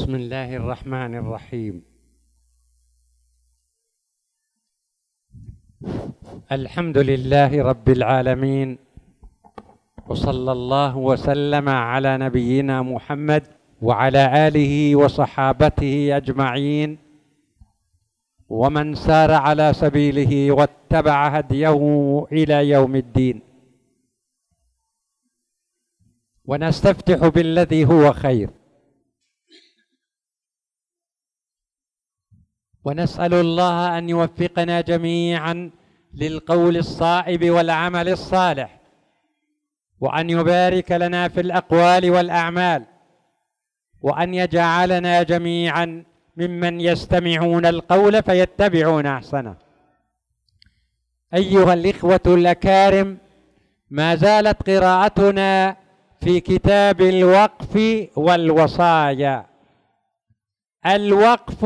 بسم الله الرحمن الرحيم. الحمد لله رب العالمين، وصلى الله وسلم على نبينا محمد وعلى آله وصحابته أجمعين، ومن سار على سبيله واتبع هديه إلى يوم الدين. ونستفتح بالذي هو خير، ونسأل الله أن يوفقنا جميعا للقول الصائب والعمل الصالح، وأن يبارك لنا في الأقوال والأعمال، وأن يجعلنا جميعا ممن يستمعون القول فيتبعون أحسنه. أيها الإخوة الأكارم، ما زالت قراءتنا في كتاب الوقف والوصايا. الوقف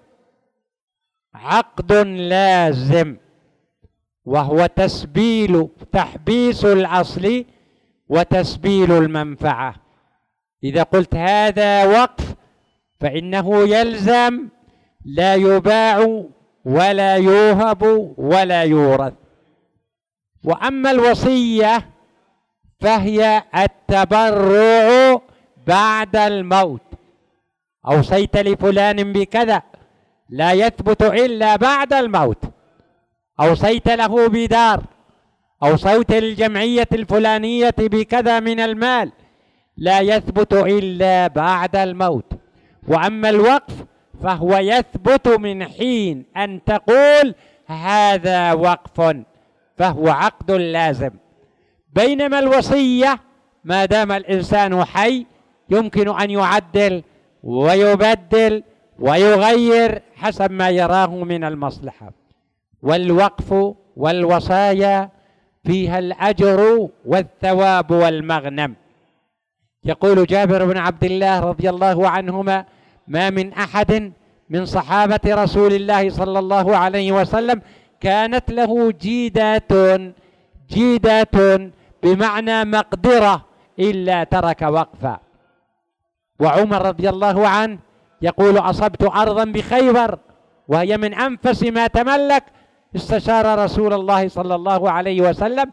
عقد لازم، وهو تحبيس الأصل وتسبيل المنفعة. إذا قلت هذا وقف فإنه يلزم لا يباع ولا يوهب ولا يورث. وأما الوصية فهي التبرع بعد الموت. أوصيت لفلان بكذا لا يثبت إلا بعد الموت. أوصيت له بدار، أوصيت للجمعية الفلانية بكذا من المال، لا يثبت إلا بعد الموت. وأما الوقف فهو يثبت من حين أن تقول هذا وقف، فهو عقد لازم. بينما الوصية ما دام الإنسان حي يمكن أن يعدل ويبدل ويغير حسب ما يراه من المصلحة. والوقف والوصايا فيها الأجر والثواب والمغنم. يقول جابر بن عبد الله رضي الله عنهما: ما من أحد من صحابة رسول الله صلى الله عليه وسلم كانت له جيدات بمعنى مقدرة إلا ترك وقفا. وعمر رضي الله عنه يقول: أصبت أرضا بخيبر وهي من أنفس ما تملك، استشار رسول الله صلى الله عليه وسلم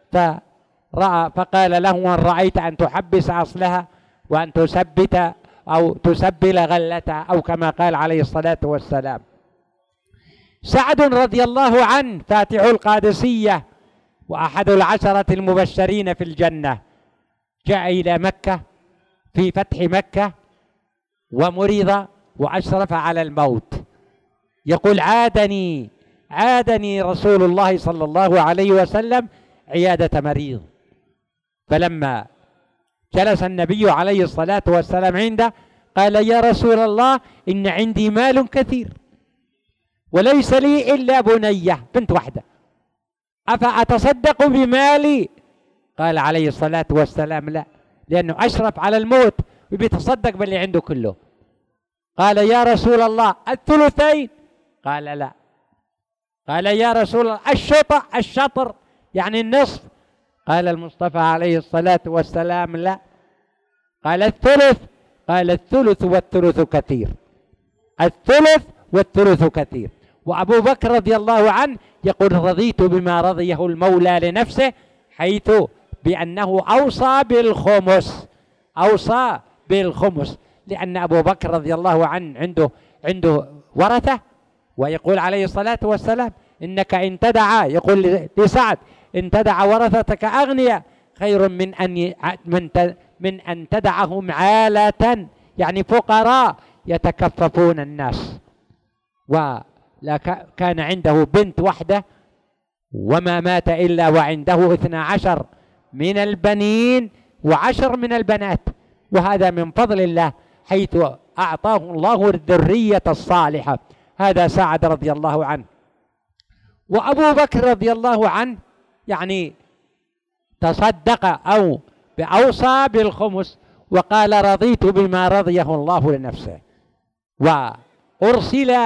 فقال له: إن رأيت أن تحبس أصلها وأن تثبت أو تسبل غلتها، أو كما قال عليه الصلاة والسلام. سعد رضي الله عنه فاتح القادسية وأحد العشرة المبشرين في الجنة، جاء إلى مكة في فتح مكة ومرض وأشرف على الموت. يقول: عادني رسول الله صلى الله عليه وسلم عيادة مريض. فلما جلس النبي عليه الصلاة والسلام عنده قال: يا رسول الله، إن عندي مال كثير وليس لي إلا بنية بنت واحدة، أفأتصدق بمالي؟ قال عليه الصلاة والسلام: لا، لأنه أشرف على الموت وبيتصدق باللي عنده كله. قال: يا رسول الله، الثلثين؟ قال: لا. قال: يا رسول الله، الشطر يعني النصف؟ قال المصطفى عليه الصلاة والسلام: لا. قال: الثلث؟ قال: الثلث والثلث كثير، الثلث والثلث كثير. وأبو بكر رضي الله عنه يقول: رضيت بما رضيه المولى لنفسه، حيث بأنه أوصى بالخمس، لأن أبو بكر رضي الله عنه عنده ورثة. ويقول عليه الصلاة والسلام: إنك إن تدع، يقول لسعد: إن تدع ورثتك أغنياء خير من أن تدعهم عالة، يعني فقراء يتكففون الناس. كان عنده بنت واحدة وما مات إلا وعنده 12 من البنين و10 من البنات، وهذا من فضل الله حيث أعطاه الله الذرية الصالحة. هذا سعد رضي الله عنه. وأبو بكر رضي الله عنه يعني تصدق أو أوصى بالخمس، وقال: رضيت بما رضيه الله لنفسه. وأرسل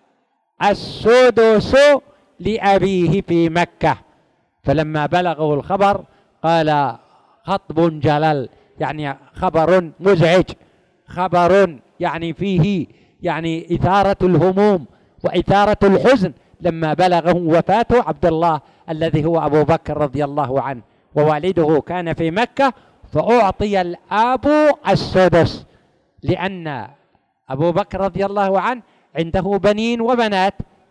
السدس لأبيه في مكة، فلما بلغه الخبر قال: خطب جلل، يعني خبر مزعج. خبر يعني فيه يعني إثارة الهموم وإثارة الحزن لما بلغه وفاة عبد الله الذي هو أبو بكر رضي الله عنه، ووالده كان في مكة، فأعطي الأب السدس، لأن أبو بكر رضي الله عنه عنده بنين وبنات،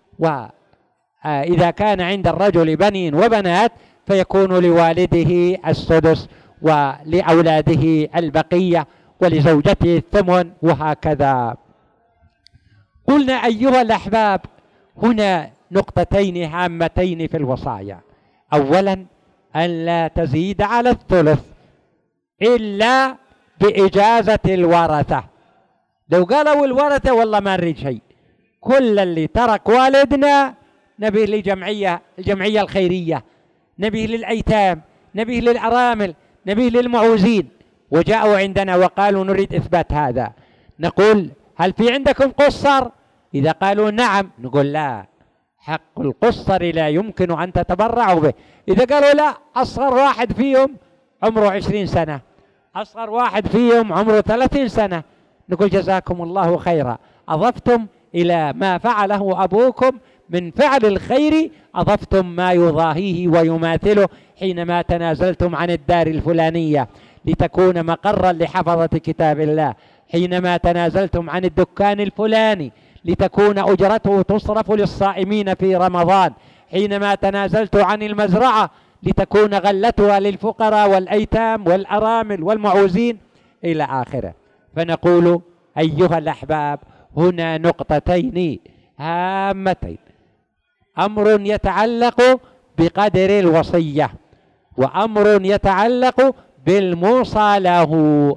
وإذا كان عند الرجل بنين وبنات فيكون لوالده السدس ولأولاده البقية ولزوجته الثمن، وهكذا. قلنا أيها الأحباب هنا نقطتين هامتين في الوصايا. أولا أن لا تزيد على الثلث إلا بإجازة الورثة. لو قالوا الورثة والله ما نريد شيء، كل اللي ترك والدنا نبيه الجمعية الخيرية، نبيه للأيتام، نبيه للأرامل، نبيه للمعوزين. وجاءوا عندنا وقالوا نريد إثبات هذا، نقول هل في عندكم قصر؟ إذا قالوا نعم نقول لا، حق القصر لا يمكن أن تتبرعوا به. إذا قالوا لا، أصغر واحد فيهم عمره 20 سنة، أصغر واحد فيهم عمره 30 سنة، نقول جزاكم الله خيرا، أضفتم إلى ما فعله أبوكم من فعل الخير، أضفتم ما يضاهيه ويماثله حينما تنازلتم عن الدار الفلانية لتكون مقرا لحفظة كتاب الله، حينما تنازلتم عن الدكان الفلاني لتكون أجرته تصرف للصائمين في رمضان، حينما تنازلت عن المزرعة لتكون غلتها للفقراء والأيتام والأرامل والمعوزين إلى آخره. فنقول أيها الأحباب هنا نقطتين هامتين: أمر يتعلق بقدر الوصية، وأمر يتعلق بالموصى له.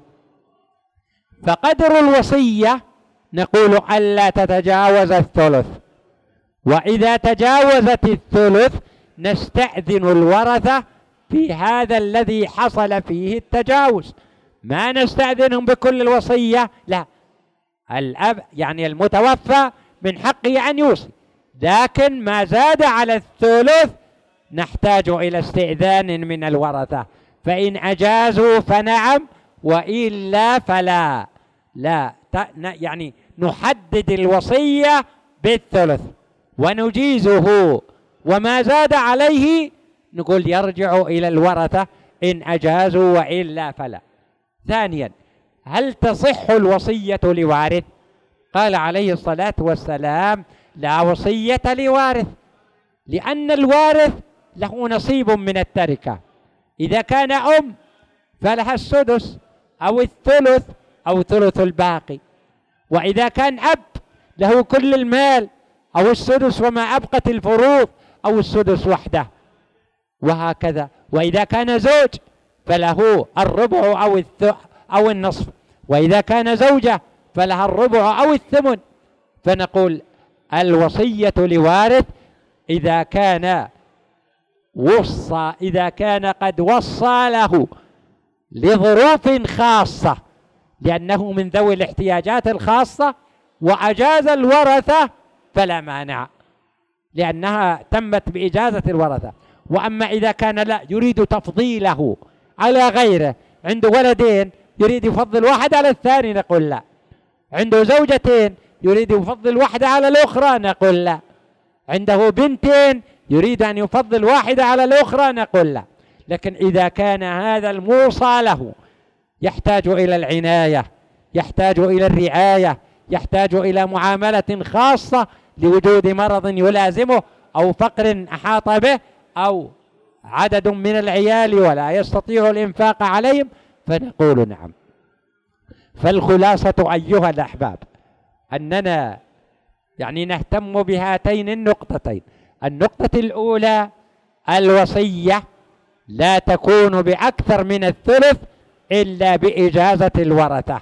فقدر الوصية نقول ألا تتجاوز الثلث، وإذا تجاوزت الثلث نستأذن الورثة في هذا الذي حصل فيه التجاوز، ما نستأذنهم بكل الوصية، لا، الأب يعني المتوفى من حقه أن يوصي، لكن ما زاد على الثلث نحتاج إلى استئذان من الورثة، فإن أجازوا فنعم وإلا فلا. لا يعني نحدد الوصية بالثلث ونجيزه، وما زاد عليه نقول يرجع إلى الورثة إن أجازوا وإلا فلا. ثانيا، هل تصح الوصية لوارث؟ قال عليه الصلاة والسلام: لا وصية لوارث، لأن الوارث له نصيب من التركة. إذا كان أم فلها السدس أو الثلث أو ثلث الباقي، وإذا كان أب له كل المال أو السدس وما أبقت الفروض أو السدس وحده، وهكذا. وإذا كان زوج فله الربع أو النصف، وإذا كان زوجة فلها الربع أو الثمن. فنقول الوصية لوارث إذا كان قد وصى له لظروف خاصة، لأنه من ذوي الاحتياجات الخاصة، وأجاز الورثة فلا مانع، لأنها تمت بإجازة الورثة. وأما إذا كان لا يريد تفضيله على غيره، عنده ولدين يريد يفضل واحد على الثاني، نقول لا. عنده زوجتين يريد يفضل واحدة على الأخرى، نقول لا. عنده بنتين يريد أن يفضل واحدة على الأخرى، نقول لا. لكن إذا كان هذا الموصى له يحتاج إلى العناية، يحتاج إلى الرعاية، يحتاج إلى معاملة خاصة لوجود مرض يلازمه أو فقر أحاط به أو عدد من العيال ولا يستطيع الإنفاق عليهم، فنقول نعم. فالخلاصة أيها الأحباب أننا يعني نهتم بهاتين النقطتين. النقطة الأولى: الوصية لا تكون بأكثر من الثلث إلا بإجازة الورثة،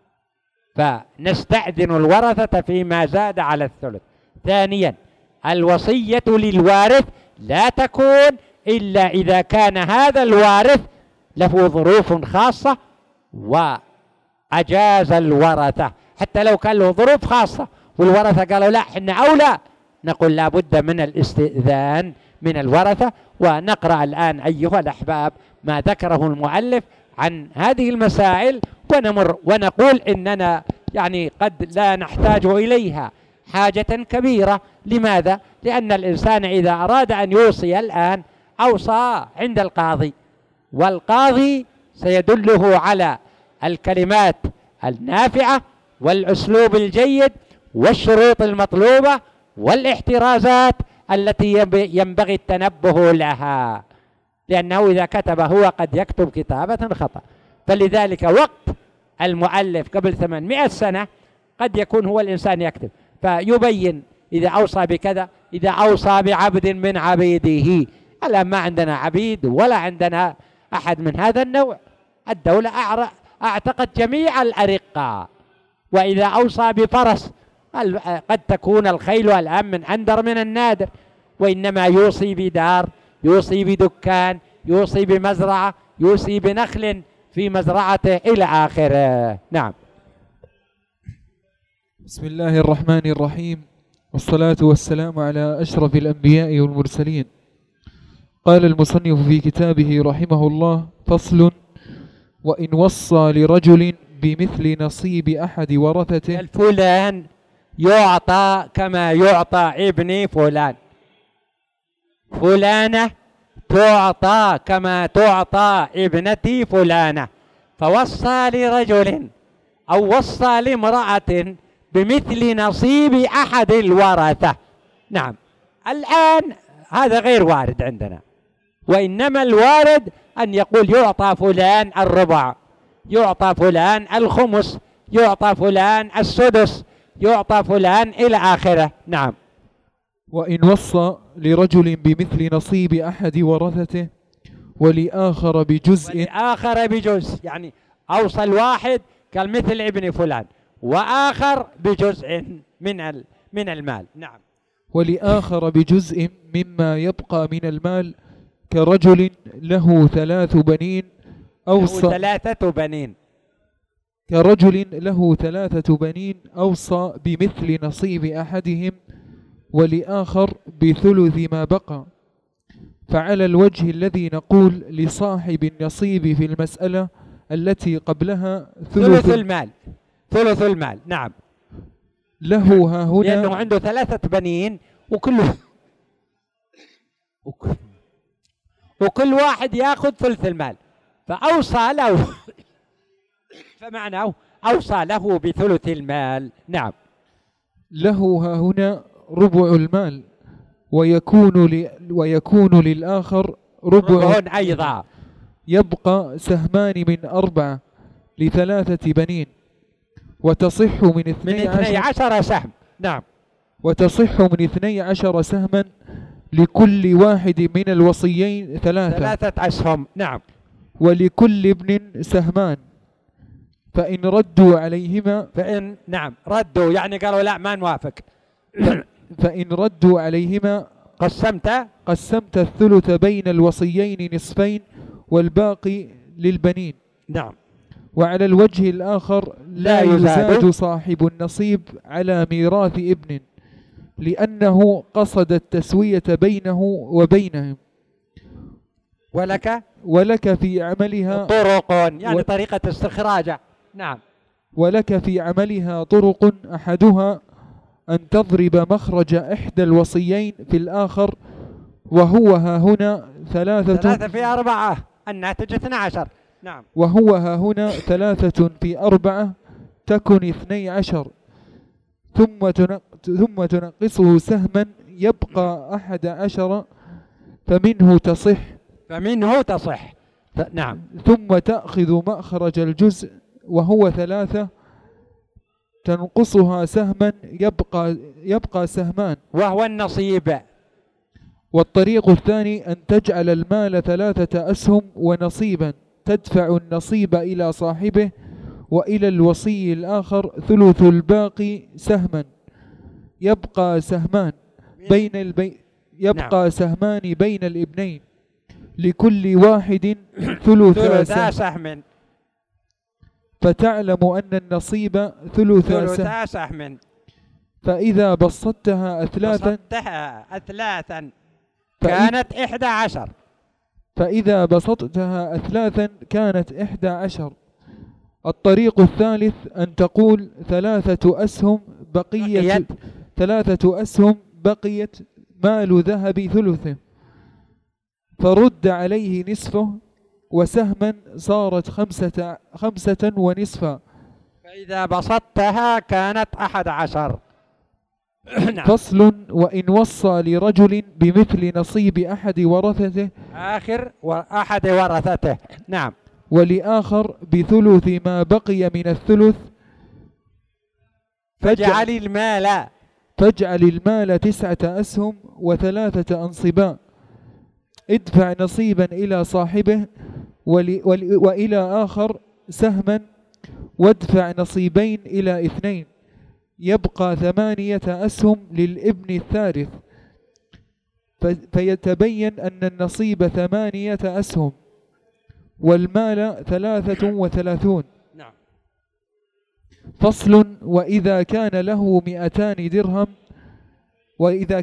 فنستأذن الورثة فيما زاد على الثلث. ثانيا: الوصية للوارث لا تكون إلا إذا كان هذا الوارث له ظروف خاصة وأجاز الورثة. حتى لو كان له ظروف خاصة والورثة قالوا لا إحنا أولى، نقول لا بد من الاستئذان من الورثة. ونقرأ الآن أيها الأحباب ما ذكره المؤلف عن هذه المسائل ونمر ونقول إننا يعني قد لا نحتاج إليها حاجة كبيرة. لماذا؟ لأن الإنسان إذا أراد أن يوصي الآن أوصى عند القاضي، والقاضي سيدله على الكلمات النافعة والأسلوب الجيد والشروط المطلوبة والاحترازات التي ينبغي التنبه لها، لأنه إذا كتب هو قد يكتب كتابة خطأ. فلذلك وقت المؤلف قبل 800 سنة قد يكون هو الإنسان يكتب فيبين إذا أوصى بكذا، إذا أوصى بعبد من عبيده. الآن ما عندنا عبيد ولا عندنا أحد من هذا النوع. الدولة أعتقد جميع الأرقة. وإذا أوصى بفرس قد تكون الخيل الآن من أندر من النادر، وإنما يوصي بدار، يوصي بدكان، يوصي بمزرعة، يوصي بنخل في مزرعته إلى آخره. نعم. بسم الله الرحمن الرحيم، والصلاة والسلام على أشرف الأنبياء والمرسلين. قال المصنف في كتابه رحمه الله: فصل: وإن وصى لرجل بمثل نصيب أحد ورثته. الفلان يعطى كما يعطى ابن فلان، فلانة تعطى كما تعطى ابنتي فلانة. فوصى لرجل أو وصى لامرأة بمثل نصيب أحد الورثة. نعم. الآن هذا غير وارد عندنا، وإنما الوارد أن يقول يعطى فلان الربع، يعطى فلان الخمس، يعطى فلان السدس، يعطى فلان إلى آخره. نعم. وإن وصى لرجل بمثل نصيب أحد ورثته ولآخر بجزء. ولآخر بجزء، يعني أوصى الواحد قال مثل ابن فلان، وآخر بجزء من المال. نعم. ولآخر بجزء مما يبقى من المال، كرجل له 3 بنين أوصى. له 3 بنين. كرجل له 3 بنين أوصى بمثل نصيب أحدهم، ولآخر بثلث ما بقى. فعلى الوجه الذي نقول لصاحب النصيب في المسألة التي قبلها ثلث المال. ثلث المال. نعم. له ها هنا، لأنه عنده 3 بنين وكل واحد يأخذ ثلث المال، فأوصى له فمعناه أوصى له بثلث المال. نعم. له ها هنا ربع المال، ويكون للآخر ربع أيضا. يبقى سهمان من 4 ل3 بنين، وتصح من 12 سهم. نعم. وتصح من 12 سهما لكل واحد من الوصيين 3 أسهم. نعم. ولكل ابن سهمان، فإن ردوا عليهما. نعم ردوا يعني قالوا لا ما نوافق. فإن ردوا عليهما قسمت الثلث بين الوصيين نصفين، والباقي للبنين. نعم. وعلى الوجه الآخر لا يزاد صاحب النصيب على ميراث ابن، لأنه قصد التسوية بينه وبينهم. ولك في عملها طرق، يعني طريقة استخراجه. نعم. ولك في عملها طرق، أحدها أن تضرب مخرج إحدى الوصيين في الآخر، وهو ها هنا 3 في 4 الناتج 12. نعم. وهو ها هنا 3 في 4 تكن 12، ثم تنقصه سهما يبقى 11، فمنه تصح. نعم. ثم تأخذ مخرج الجزء وهو 3، تنقصها سهما يبقى سهمان، وهو النصيب. والطريق الثاني أن تجعل المال 3 أسهم ونصيبا، تدفع النصيب إلى صاحبه، وإلى الوصي الآخر ثلث الباقي سهما، يبقى سهمان بين الابنين، لكل واحد ثلث سهم. فتعلم أن النصيب ثلث سهم. فإذا بسطتها أثلاثا كانت 11. فإذا بسطتها أثلاثا كانت 11، الطريق الثالث أن تقول 3 أسهم بقيت مال ذهب ثلثه، فرد عليه نصفه، وسهما صارت 5 ونصفا. فإذا بسطتها كانت 11. نعم. فصل: وإن وصى لرجل بمثل نصيب أحد ورثته أحد ورثته، نعم، ولآخر بثلث ما بقي من الثلث، فاجعل المال 9 أسهم و3 أنصباء، ادفع نصيبا إلى صاحبه وإلى آخر سهما، وادفع نصيبين إلى 2، يبقى 8 أسهم للابن الثالث، فيتبين أن النصيب 8 أسهم والمال 33. نعم. فصل: وإذا كان له 200 درهم وإذا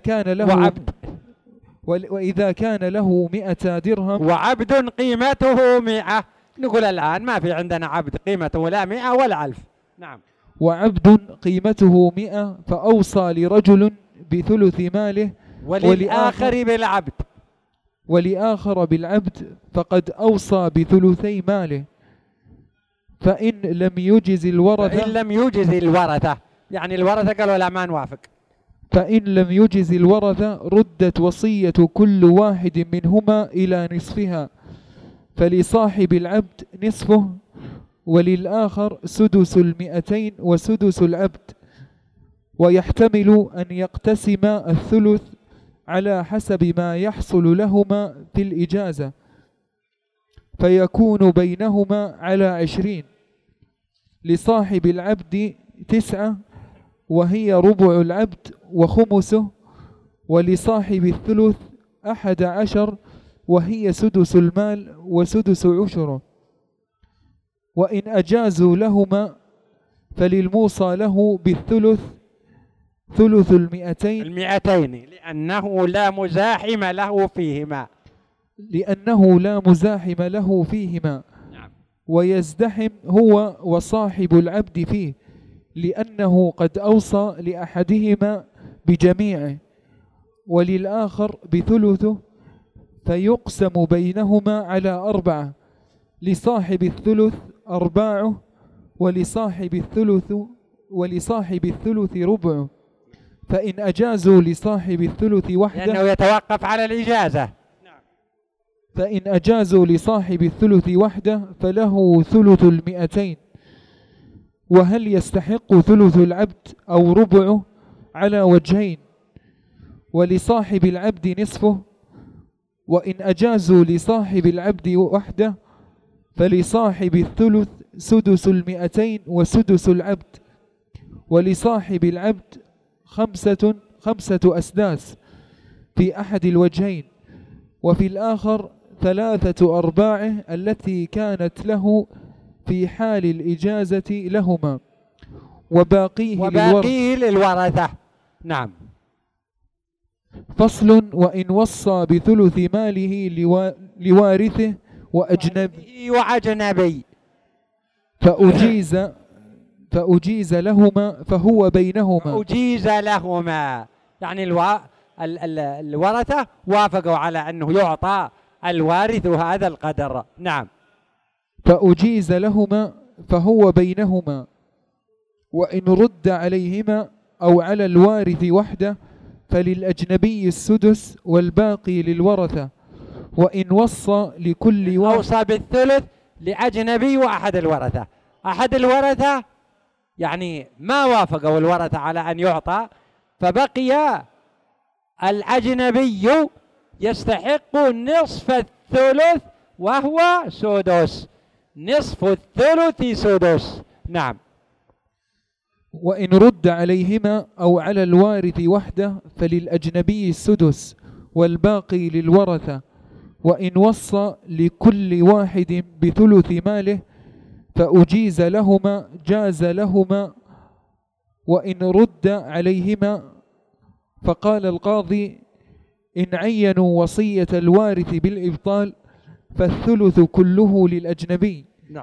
كان له 100 درهم وعبد قيمته 100. نقول الآن ما في عندنا عبد قيمته لا 100 ولا 1000. نعم. وعبد قيمته 100، فأوصى لرجل بثلث ماله ولآخر بالعبد، فقد أوصى بثلثي ماله. فإن لم يجز الورثة يعني الورثة قالوا لا ما نوافق. فإن لم يجز الورثة ردت وصية كل واحد منهما إلى نصفها، فلصاحب العبد نصفه، وللآخر سدس 200 وسدس العبد، ويحتمل أن يقتسما الثلث على حسب ما يحصل لهما في الإجازة، فيكون بينهما على 20. لصاحب العبد 9 وهي ربع العبد وخمسه، ولصاحب الثلث 11 وهي سدس المال وسدس عشره. وإن أجازوا لهما فللموصى له بالثلث ثلث 200 لأنه لا مزاحم له فيهما. نعم. ويزدحم هو وصاحب العبد فيه، لأنه قد أوصى لأحدهما بجميعه وللآخر بثلثه، فيقسم بينهما على 4، لصاحب الثلث 4 ولصاحب الثلث ربع. فإن أجازوا لصاحب الثلث وحده، لأنه يتوقف على الإجازة. فإن أجازوا لصاحب الثلث وحده فله ثلث 200. وهل يستحق ثلث العبد أو ربعه؟ على وجهين: ولصاحب العبد نصفه. وإن أجازوا لصاحب العبد وحده فلصاحب الثلث سدس 200 وسدس العبد، ولصاحب العبد 5 أسداس في أحد الوجهين، وفي الآخر 3/4 التي كانت له في حال الإجازة لهما، وباقيه للورثة. نعم. فصل: وإن وصى بثلث ماله لوارثه وأجنبي فأجيز لهما فهو بينهما. يعني الورثة وافقوا على أنه يعطى الوارث هذا القدر. نعم. فأجيز لهما فهو بينهما. وإن رد عليهما أو على الوارث وحده فللأجنبي السدس والباقي للورثة. وإن وصى لكل واحد، أوصى بالثلث لأجنبي وأحد الورثة. أحد الورثة يعني ما وافقوا الورثة على أن يعطى، فبقي الأجنبي يستحق نصف الثلث وهو سدس، نصف الثلث سدس. نعم. وإن رد عليهما أو على الوارث وحده فللأجنبي السدس والباقي للورثة. وإن وصى لكل واحد بثلث ماله فأجيز لهما جاز لهما. وإن رد عليهما فقال القاضي: إن عينوا وصية الوارث بالإبطال فالثلث كله للأجنبي. نعم.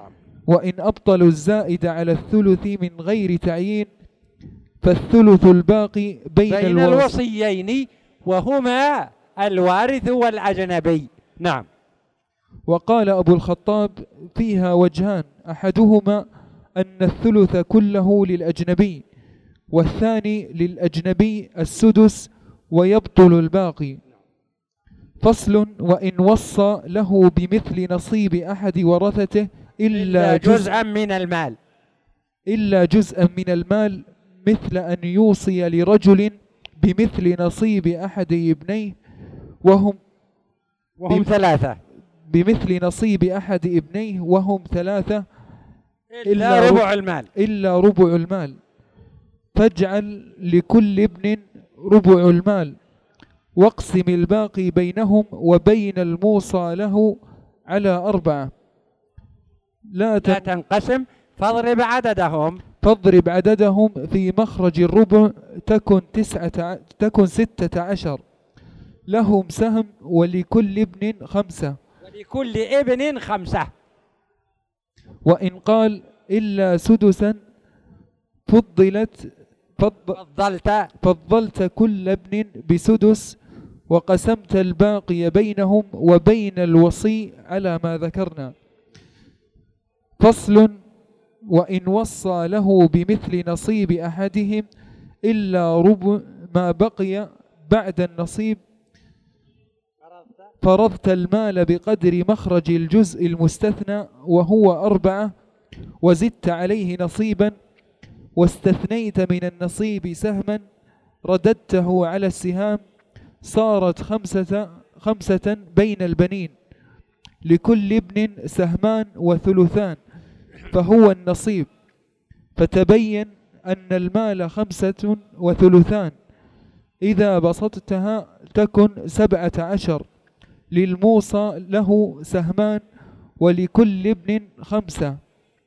وإن أبطلوا الزائد على الثلث من غير تعيين فالثلث الباقي بين الوصيين وهما الوارث والأجنبي. نعم. وقال أبو الخطاب فيها وجهان، أحدهما أن الثلث كله للأجنبي، والثاني للأجنبي السدس ويبطل الباقي. فصل: وإن وصى له بمثل نصيب أحد ورثته إلا جزءا من المال، إلا جزءا من المال، مثل أن يوصي لرجل بمثل نصيب أحد ابنيه وهم ثلاثة، بمثل نصيب أحد ابنيه وهم ثلاثة إلا ربع المال، فاجعل لكل ابن ربع المال، واقسم الباقي بينهم وبين الموصى له على 4. لا تنقسم، فاضرب عددهم في مخرج الربع تكن 16، لهم سهم ولكل ابن 5. وإن قال إلا سدسا فضلت كل ابن بسدس، وقسمت الباقي بينهم وبين الوصي على ما ذكرنا. فصل: وإن وصى له بمثل نصيب أحدهم إلا ربع ما بقي بعد النصيب، فرضت المال بقدر مخرج الجزء المستثنى وهو 4، وزدت عليه نصيبا، واستثنيت من النصيب سهما، رددته على السهام، صارت 5 بين البنين، لكل ابن سهمان وثلثان، فهو النصيب. فتبين أن المال 5 وثلثان، إذا بسطتها تكن 17، للموصى له سهمان ولكل ابن 5.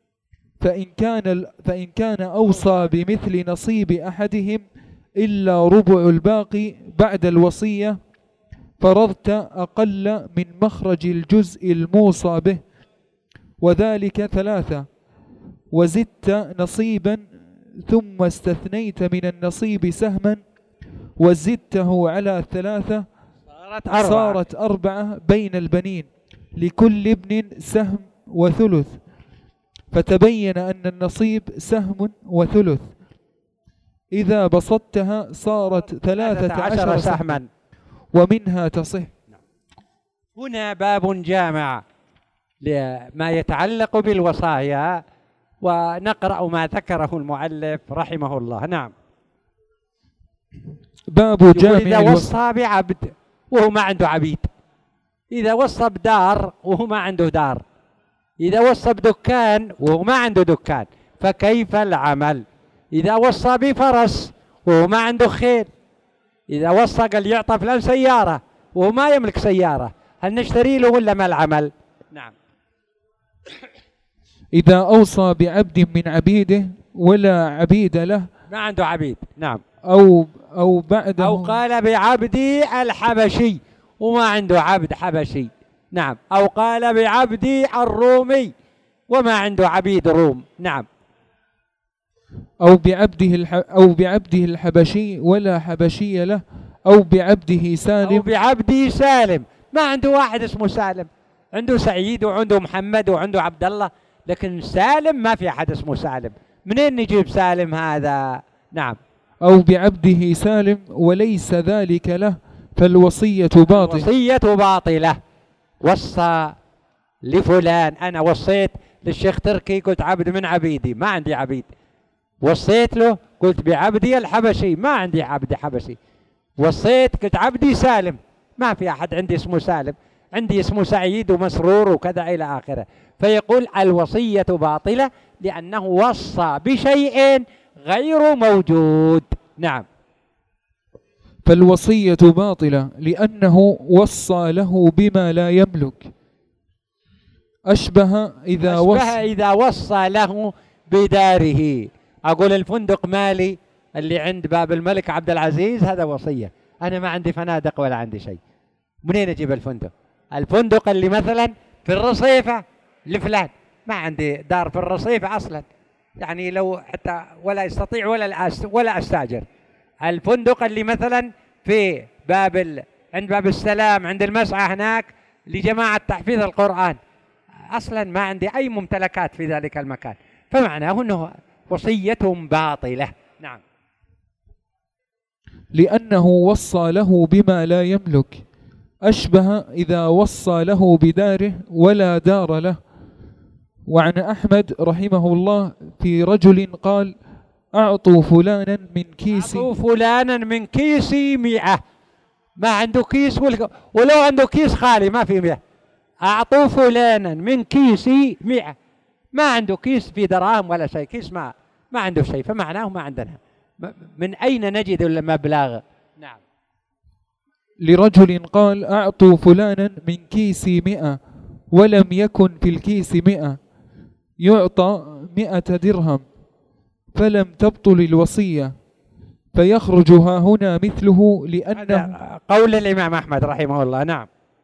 فإن كان أوصى بمثل نصيب أحدهم إلا ربع الباقي بعد الوصية، فرضت أقل من مخرج الجزء الموصى به، وذلك 3، وزدت نصيبا، ثم استثنيت من النصيب سهما وزدته على 3، صارت 4 بين البنين، لكل ابن سهم وثلث. فتبين أن النصيب سهم وثلث، إذا بسطتها صارت 13 سهما، ومنها تصح. هنا باب جامع لما يتعلق بالوصايا، ونقرأ ما ذكره المؤلف رحمه الله. نعم. باب جامع إذا وصى بعبد وهو ما عنده عبيد، إذا وصى بدار وهو ما عنده دار، إذا وصى بدكان وهو ما عنده دكان، فكيف العمل؟ إذا وصى بفرس وهو ما عنده خيل، إذا وصى قال يعطى فلان سيارة وهو ما يملك سيارة، هل نشتري له ولا ما العمل؟ نعم. إذا أوصى بعبد من عبيده ولا عبيد له، ما عنده عبيد. نعم. أو بعده، أو قال بعبدي الحبشي وما عنده عبد حبشي. نعم. أو قال بعبدي الرومي وما عنده عبيد روم. نعم. أو بعبده الحبشي ولا حبشي له، أو بعبده سالم، أو بعبده سالم، ما عنده واحد اسمه سالم، عنده سعيد وعنده محمد وعنده عبد الله، لكن سالم ما في أحد اسمه سالم، منين نجيب سالم هذا؟ نعم. أو بعبده سالم وليس ذلك له، فالوصية باطلة. الوصية باطلة. وصى لفلان، أنا وصيت للشيخ تركي قلت عبد من عبيدي، ما عندي عبيد، وصيت له قلت بعبدي الحبشي، ما عندي عبد حبشي، وصيت قلت عبدي سالم، ما في أحد عندي اسمه سالم، عندي اسمه سعيد ومسرور وكذا إلى آخره. فيقول الوصية باطلة لأنه وصى بشيء غير موجود. نعم. فالوصية باطلة لأنه وصى له بما لا يملك. أشبه إذا وصى له بداره. أقول الفندق مالي اللي عند باب الملك عبد العزيز، هذا وصية، أنا ما عندي فنادق ولا عندي شيء، منين أجيب الفندق؟ الفندق اللي مثلا في الرصيفة لفلان، ما عندي دار في الرصيف أصلا، يعني لو حتى ولا يستطيع ولا أستأجر. الفندق اللي مثلا في عند باب السلام عند المسعى هناك لجماعة تحفيظ القرآن، أصلا ما عندي أي ممتلكات في ذلك المكان، فمعناه أنه وصيتهم باطلة. نعم. لأنه وصى له بما لا يملك، أشبه إذا وصى له بداره ولا دار له. وعن أحمد رحمه الله في رجل قال: أعطوا فلانا من كيسي 100. ما عنده كيس، ولو عنده كيس خالي ما في 100. أعطوا فلانا من كيسي 100. ما عنده كيس في دراهم ولا شيء، كيس ما عنده شيء، فمعناه ما عندنا. من أين نجد المبلغ؟ نعم. لرجل قال: أعطوا فلانا من كيسي 100 ولم يكن في الكيس 100، يعطى 100 درهم، فلم تبطل الوصية، فيخرج ها هنا مثله. لأنه قول الإمام أحمد رحمه الله. نعم.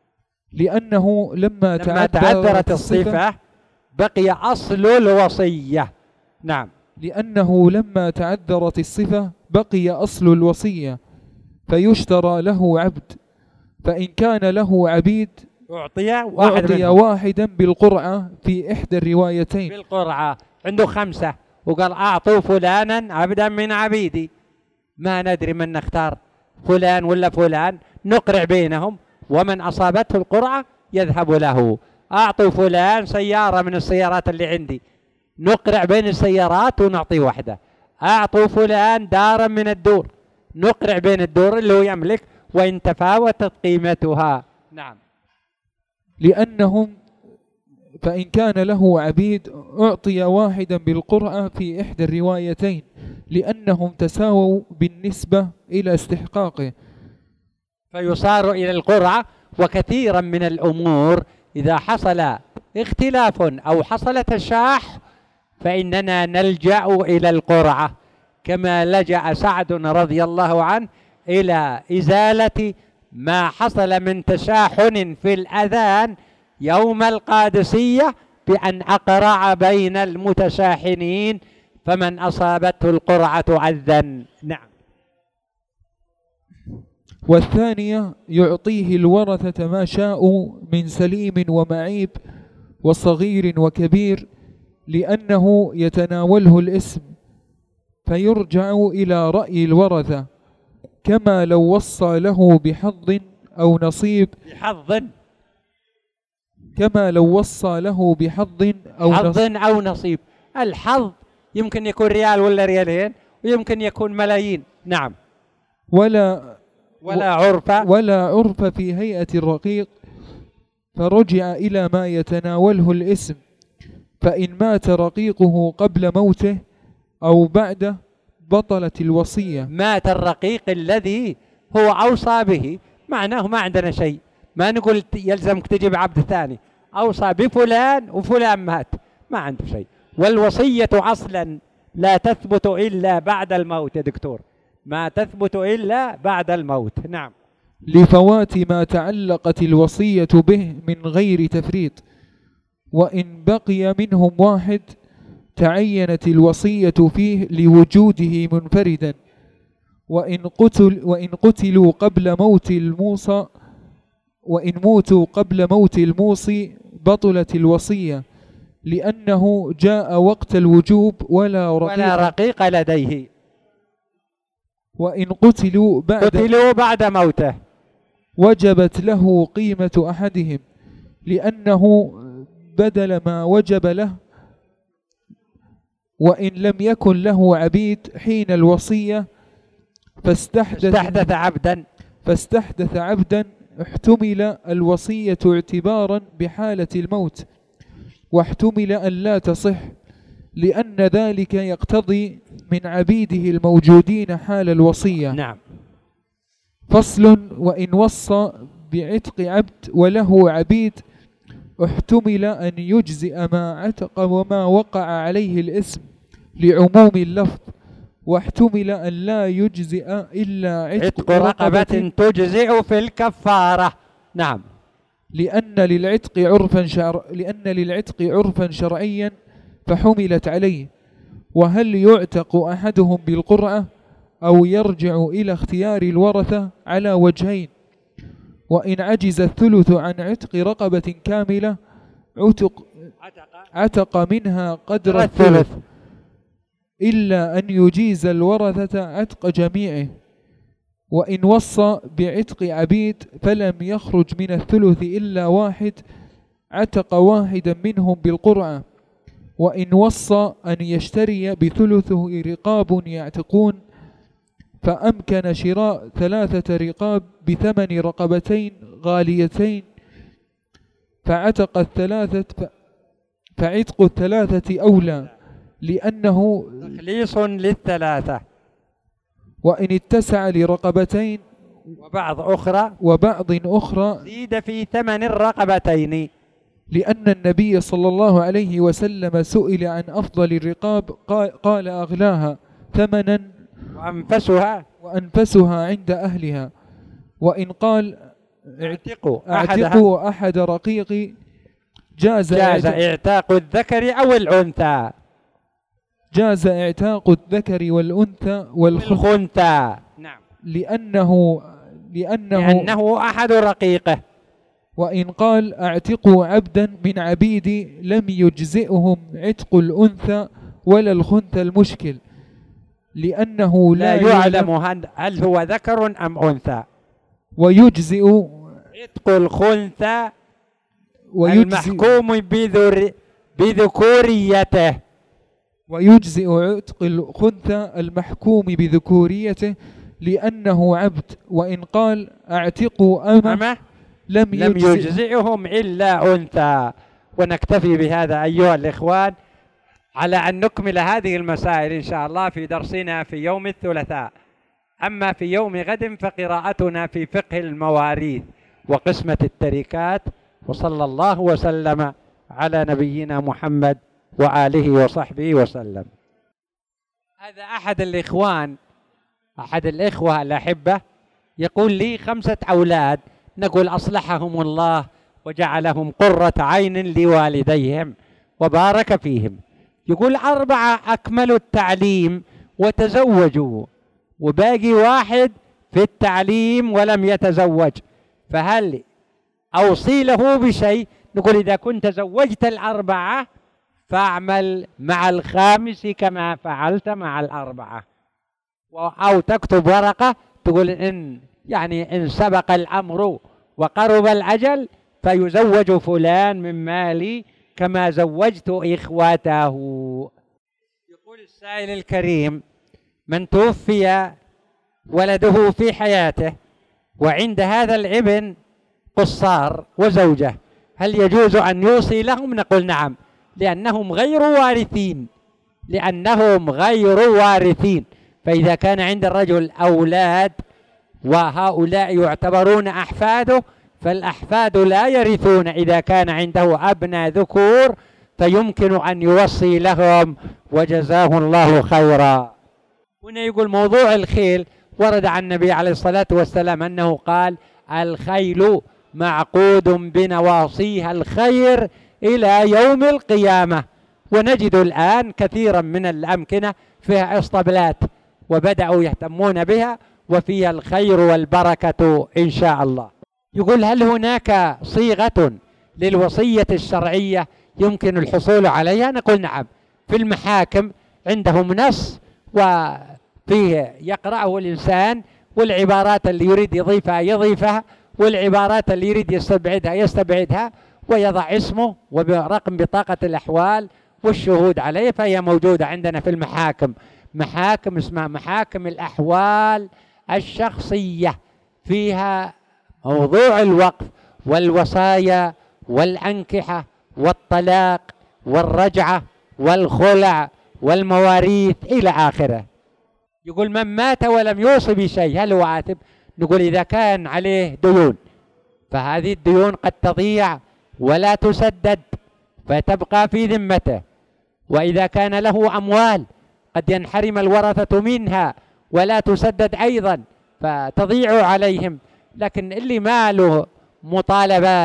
لأنه لما تعذرت الصفة بقي أصل الوصية. نعم. لأنه لما تعذرت الصفة بقي أصل الوصية، فيشترى له عبد، فإن كان له عبيد أعطي واحدا بالقرعة في إحدى الروايتين. بالقرعة عنده 5 وقال: أعطوا فلانا عبدا من عبيدي، ما ندري من نختار، فلان ولا فلان، نقرع بينهم، ومن أصابته القرعة يذهب له. أعطوا فلان سيارة من السيارات اللي عندي، نقرع بين السيارات ونعطي واحدة. أعطوا فلان دارا من الدور، نقرع بين الدور اللي هو يملك وإن تفاوتت قيمتها. نعم. لأنهم فإن كان له عبيد أعطي واحدا بالقرعة في إحدى الروايتين، لأنهم تساووا بالنسبة إلى استحقاقه، فيصار إلى القرعة. وكثيرا من الأمور إذا حصل اختلاف أو حصل تشاح فإننا نلجأ إلى القرعة، كما لجأ سعد رضي الله عنه إلى إزالة ما حصل من تشاحن في الأذان يوم القادسية بأن أقرع بين المتشاحنين، فمن أصابته القرعة عذن. نعم. والثانية يعطيه الورثة ما شاءوا من سليم ومعيب وصغير وكبير، لأنه يتناوله الاسم، فيرجع إلى رأي الورثة، كما لو وصى له بحظ أو نصيب. كما لو وصى له بحظ أو نصيب. الحظ يمكن يكون ريال ولا ريالين، ويمكن يكون ملايين. نعم. ولا عرف في هيئة الرقيق، فرجع إلى ما يتناوله الاسم، فإن مات رقيقه قبل موته أو بعده بطلت الوصية. مات الرقيق الذي هو أوصى به، معناه ما عندنا شيء، ما نقول يلزمك تجيب عبد ثاني، أوصى بفلان وفلان مات، ما عنده شيء. والوصية أصلا لا تثبت إلا بعد الموت يا دكتور، ما تثبت إلا بعد الموت. نعم. لفوات ما تعلقت الوصية به من غير تفريط، وإن بقي منهم واحد تعينت الوصية فيه لوجوده منفردا، وإن قتلوا قبل موت الموصى، وإن موتوا قبل موت الموصي بطلت الوصية، لأنه جاء وقت الوجوب ولا رقيق لديه. وإن قتلوا بعد موته وجبت له قيمة أحدهم، لأنه بدل ما وجب له. وإن لم يكن له عبيد حين الوصية فاستحدث عبدا احتمل الوصية اعتبارا بحالة الموت، واحتمل أن لا تصح، لأن ذلك يقتضي من عبيده الموجودين حال الوصية. نعم. فصل: وإن وصى بعتق عبد وله عبيد احتمل أن يجزئ ما عتق وما وقع عليه الاسم لعموم اللفظ، واحتمل أن لا يجزئ إلا عتق رقبة تجزئ في الكفارة. نعم. لأن للعتق عرفا شرعيا فحملت عليه. وهل يعتق أحدهم بالقرعة أو يرجع إلى اختيار الورثة على وجهين. وإن عجز الثلث عن عتق رقبة كاملة عتق منها قدر الثلث، إلا أن يجيز الورثة عتق جميعه. وإن وصى بعتق عبيد فلم يخرج من الثلث إلا واحد عتق واحدا منهم بالقرعة. وإن وصى أن يشتري بثلثه رقاب يعتقون فأمكن شراء 3 رقاب بثمن رقبتين غاليتين فعتق فعتق 3 أولى لأنه تخليص لل3. وإن اتسع لرقبتين وبعض أخرى زيد في ثمن الرقبتين، لأن النبي صلى الله عليه وسلم سئل عن أفضل الرقاب قال أغلاها ثمنا وأنفسها عند أهلها. وإن قال اعتقوا أحد رقيق جاز اعتاق الذكر أو الأنثى، جاز اعتاق الذكر والأنثى والخنثى، نعم، لأنه أحد رقيقه. وإن قال اعتقوا عبدا من عبيدي لم يجزئهم عتق الأنثى ولا الخنثى المشكل، لأنه لا يعلم هل هو ذكر أم أنثى. ويجزئ عتق الخنثى المحكوم بذكوريته، ويجزئ عتق الخنثى المحكوم بذكوريته لأنه عبد. وإن قال اعتقوا أمه لم يجزئهم إلا أنثى. ونكتفي بهذا أيها الإخوان على أن نكمل هذه المسائل إن شاء الله في درسنا في يوم الثلاثاء. أما في يوم غد فقراءتنا في فقه المواريث وقسمة التركات. وصلى الله وسلم على نبينا محمد وآله وصحبه وسلم. هذا أحد الإخوة الأحبة يقول لي 5 أولاد، نقول أصلحهم الله وجعلهم قرة عين لوالديهم وبارك فيهم. يقول 4 أكملوا التعليم وتزوجوا وباقي 1 في التعليم ولم يتزوج، فهل أوصي له بشيء؟ نقول إذا كنت زوجت 4 فاعمل مع 5 كما فعلت مع 4، أو تكتب ورقة تقول إن سبق الأمر وقرب الأجل فيزوج فلان من مالي كما زوجت إخواته. يقول السائل الكريم: من توفي ولده في حياته وعند هذا الابن قصار وزوجة، هل يجوز أن يوصي لهم؟ نقول نعم، لأنهم غير وارثين. فإذا كان عند الرجل أولاد وهؤلاء يعتبرون أحفاده، فالأحفاد لا يرثون إذا كان عنده أبناء ذكور، فيمكن أن يوصي لهم وجزاه الله خيرا. هنا يقول موضوع الخيل ورد عن النبي عليه الصلاة والسلام أنه قال: الخيل معقود بنواصيها الخير إلى يوم القيامة. ونجد الآن كثيرا من الأمكنة فيها اسطبلات وبدأوا يهتمون بها وفيها الخير والبركة إن شاء الله. يقول: هل هناك صيغة للوصية الشرعية يمكن الحصول عليها؟ نقول نعم، في المحاكم عندهم نص وفيه يقرأه الإنسان، والعبارات اللي يريد يضيفها، والعبارات اللي يريد يستبعدها، ويضع اسمه ورقم بطاقة الأحوال والشهود عليه، فهي موجودة عندنا في المحاكم. محاكم اسمها محاكم الأحوال الشخصية، فيها موضوع الوقف والوصايا والأنكحة والطلاق والرجعة والخلع والمواريث إلى آخره. يقول: من مات ولم يوصي بشيء هل هو آثم؟ نقول: إذا كان عليه ديون فهذه الديون قد تضيع ولا تسدد فتبقى في ذمته، وإذا كان له أموال قد ينحرم الورثة منها ولا تسدد أيضا فتضيع عليهم. لكن اللي ما له مطالبات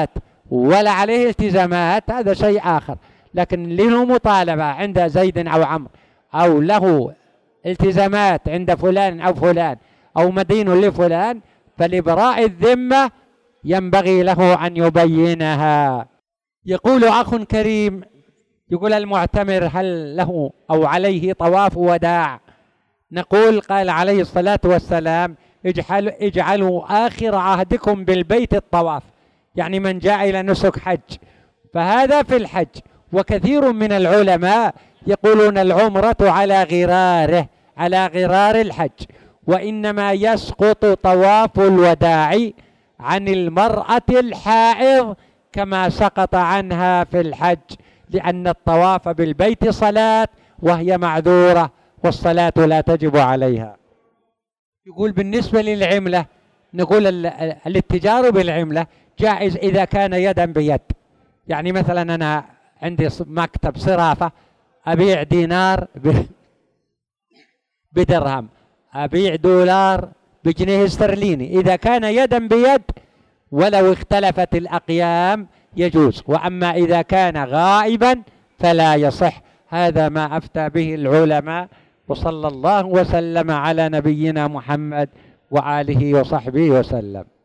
ولا عليه التزامات هذا شيء آخر، لكن له مطالبة عند زيد أو عمرو، أو له التزامات عند فلان أو فلان، أو مدين لفلان، فلإبراء الذمة ينبغي له أن يبينها. يقول أخ كريم، يقول المعتمر هل له أو عليه طواف وداع؟ نقول قال عليه الصلاة والسلام اجعلوا آخر عهدكم بالبيت الطواف، يعني من جاء إلى نسك حج، فهذا في الحج. وكثير من العلماء يقولون العمرة على غراره، على غرار الحج، وإنما يسقط طواف الوداع عن المرأة الحائض كما سقط عنها في الحج، لأن الطواف بالبيت صلاة وهي معذورة، والصلاة لا تجب عليها. يقول بالنسبة للعملة، نقول الاتجار بالعملة جائز إذا كان يدا بيد. يعني مثلا أنا عندي مكتب صرافة، أبيع دينار بدرهم، أبيع دولار بجنيه استرليني، إذا كان يدا بيد ولو اختلفت الأقيام يجوز، وأما إذا كان غائبا فلا يصح. هذا ما أفتى به العلماء، وصلى الله وسلم على نبينا محمد وآله وصحبه وسلم.